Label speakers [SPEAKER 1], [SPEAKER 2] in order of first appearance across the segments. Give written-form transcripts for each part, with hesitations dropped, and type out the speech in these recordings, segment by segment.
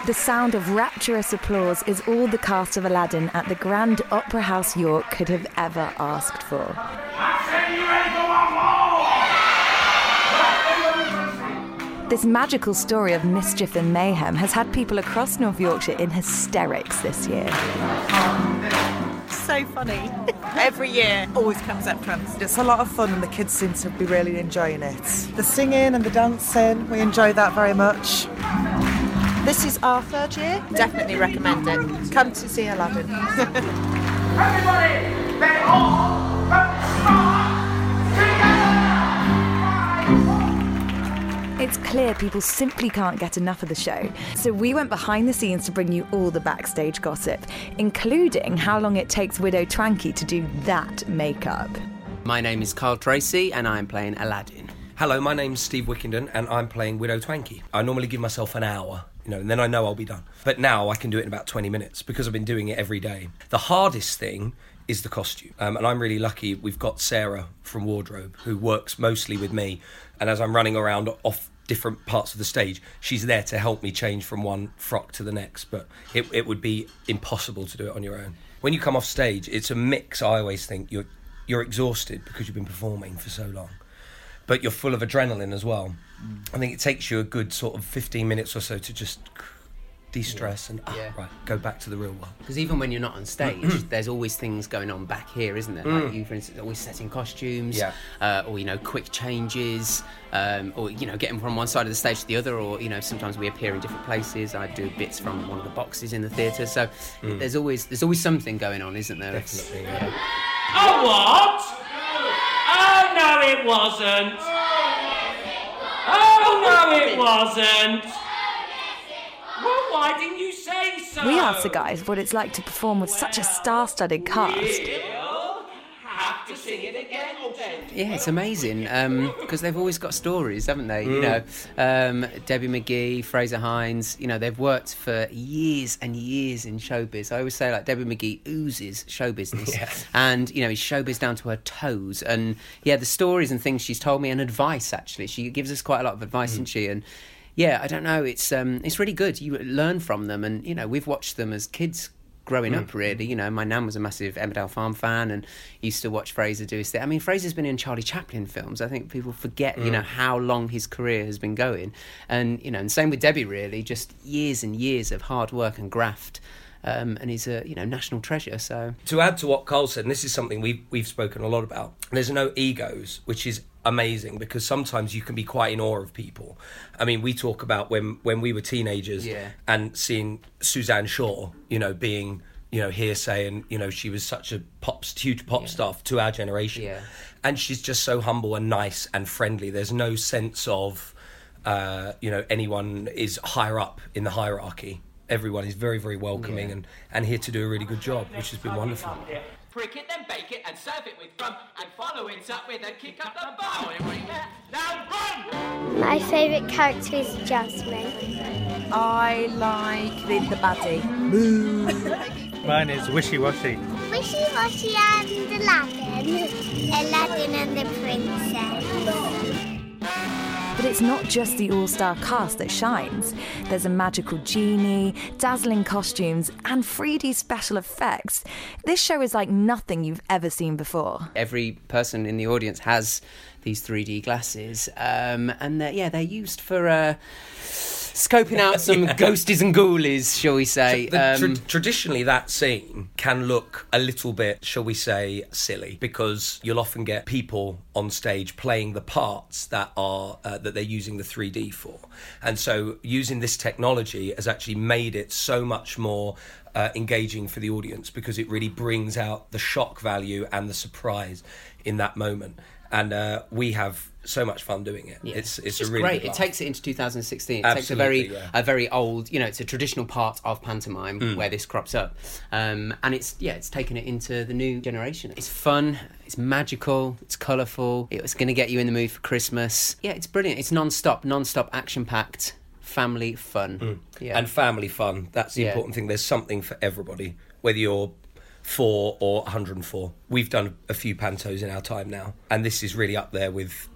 [SPEAKER 1] The sound of rapturous applause is all the cast of Aladdin at the Grand Opera House, York could have ever asked for. This magical story of mischief and mayhem has had people across North Yorkshire in hysterics this year.
[SPEAKER 2] So funny. Every year, always comes up trumps.
[SPEAKER 3] It's a lot of fun and the kids seem to be really enjoying it. The singing and the dancing, we enjoy that very much. This is our third year.
[SPEAKER 2] Definitely recommend it.
[SPEAKER 3] Come to see Aladdin.
[SPEAKER 4] Everybody, they all
[SPEAKER 1] It's clear people simply can't get enough of the show, so we went behind the scenes to bring you all the backstage gossip, including how long it takes Widow Twankey to do that makeup.
[SPEAKER 5] My name is Carl Tracy and I'm playing Aladdin.
[SPEAKER 6] Hello, my name's Steve Wickenden and I'm playing Widow Twankey. I normally give myself an hour, and then I know I'll be done. But now I can do it in about 20 minutes because I've been doing it every day. The hardest thing is the costume. And I'm really lucky we've got Sarah from Wardrobe who works mostly with me. And as I'm running around off different parts of the stage, she's there to help me change from one frock to the next. But it would be impossible to do it on your own. When you come off stage, it's a mix. I always think you're exhausted because you've been performing for so long. But you're full of adrenaline as well. I think it takes you a good sort of 15 minutes or so to just de-stress and right, go back to the real world.
[SPEAKER 5] Because even when you're not on stage, there's always things going on back here, isn't there? Like you, for instance, always setting costumes, or quick changes, or getting from one side of the stage to the other, or sometimes we appear in different places. I do bits from one of the boxes in the theatre, so there's always something going on, isn't there?
[SPEAKER 6] Definitely.
[SPEAKER 4] Oh, what? Oh, no, it wasn't. Oh, no, it wasn't. Well, why didn't you say so?
[SPEAKER 1] We asked the guys what it's like to perform with such a star-studded cast.
[SPEAKER 4] We'll have to sing it again then.
[SPEAKER 5] Yeah, it's amazing because they've always got stories, haven't they? Debbie McGee, Fraser Hines. They've worked for years and years in showbiz. I always say, like, Debbie McGee oozes show business, and is showbiz down to her toes. And the stories and things she's told me, and advice. Actually, she gives us quite a lot of advice, doesn't she? And I don't know. It's really good. You learn from them, and we've watched them as kids growing up, really. My nan was a massive Emmerdale Farm fan and used to watch Fraser do his thing. I mean, Fraser's been in Charlie Chaplin films. I think people forget, how long his career has been going. And, and same with Debbie, really, just years and years of hard work and graft. And he's a, national treasure, so...
[SPEAKER 6] To add to what Carl said, and this is something we've spoken a lot about, there's no egos, which is amazing, because sometimes you can be quite in awe of people. I mean, we talk about when we were teenagers and seeing Suzanne Shaw, being, hearsay, and, she was such a huge pop star to our generation. Yeah. And she's just so humble and nice and friendly. There's no sense of, anyone is higher up in the hierarchy. Everyone is very, very welcoming and here to do a really good job, which has been wonderful.
[SPEAKER 4] Prick it, then bake it, and serve it with rum, and follow it up with a kick up the bum. Now run!
[SPEAKER 7] My favourite character is Jasmine.
[SPEAKER 2] I like the baddie.
[SPEAKER 8] Mine is Wishy Washy.
[SPEAKER 7] Wishy Washy and Aladdin. Aladdin and the Princess.
[SPEAKER 1] But it's not just the all-star cast that shines. There's a magical genie, dazzling costumes, and 3D special effects. This show is like nothing you've ever seen before.
[SPEAKER 5] Every person in the audience has these 3D glasses, and they're used for scoping out some ghosties and ghoulies, shall we say.
[SPEAKER 6] Traditionally, that scene can look a little bit, shall we say, silly, because you'll often get people on stage playing the parts that are that they're using the 3D for. And so using this technology has actually made it so much more engaging for the audience, because it really brings out the shock value and the surprise in that moment. And we have so much fun doing it. Yeah. It's a really
[SPEAKER 5] great.
[SPEAKER 6] Good
[SPEAKER 5] it takes it into 2016. It
[SPEAKER 6] Absolutely,
[SPEAKER 5] takes a very old, it's a traditional part of pantomime where this crops up, and it's taken it into the new generation. It's fun, it's magical, it's colourful. It's going to get you in the mood for Christmas. Yeah, it's brilliant. It's non-stop action-packed family fun. Yeah,
[SPEAKER 6] and family fun. That's the important thing. There's something for everybody, whether you're 4 or 104. We've done a few pantos in our time now, and this is really up there with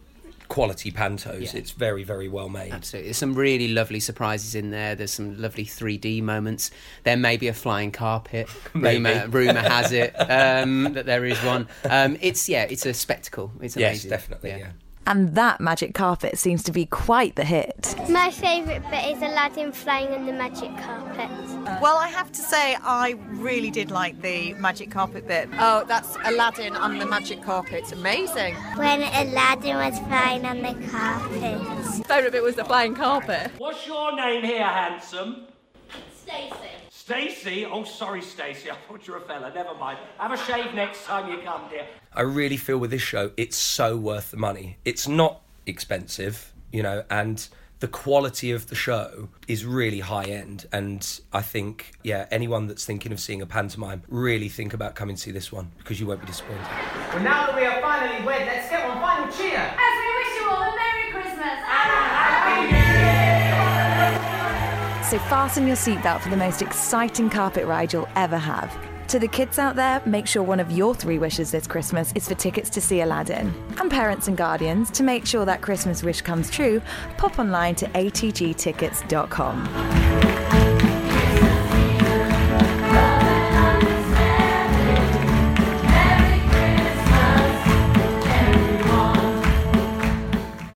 [SPEAKER 6] quality pantos.
[SPEAKER 5] Yeah.
[SPEAKER 6] It's very, very well made.
[SPEAKER 5] Absolutely. There's some really lovely surprises in there. There's some lovely 3D moments. There may be a flying carpet. Rumour has it that there is one. It's a spectacle. It's amazing.
[SPEAKER 6] Yes, definitely, yeah.
[SPEAKER 1] And that magic carpet seems to be quite the hit.
[SPEAKER 7] My favourite bit is Aladdin flying on the magic carpet.
[SPEAKER 2] Well, I have to say, I really did like the magic carpet bit. Oh, that's Aladdin on the magic carpet. It's amazing.
[SPEAKER 7] When Aladdin was flying on the carpet.
[SPEAKER 2] Favourite bit was the flying carpet.
[SPEAKER 4] What's your name here, handsome?
[SPEAKER 7] Stacey.
[SPEAKER 4] Stacey? Oh, sorry, Stacey. I thought you were a fella. Never mind. Have a shave next time you come, dear.
[SPEAKER 6] I really feel with this show, it's so worth the money. It's not expensive, and the quality of the show is really high end. And I think, anyone that's thinking of seeing a pantomime, really think about coming to see this one, because you won't be disappointed.
[SPEAKER 4] Well, now that we are finally wed, let's get one final cheer.
[SPEAKER 9] As we wish you all a Merry Christmas
[SPEAKER 4] And a Happy New Year!
[SPEAKER 1] So fasten your seatbelt for the most exciting carpet ride you'll ever have. To the kids out there, make sure one of your 3 wishes this Christmas is for tickets to see Aladdin. And parents and guardians, to make sure that Christmas wish comes true, pop online to atgtickets.com.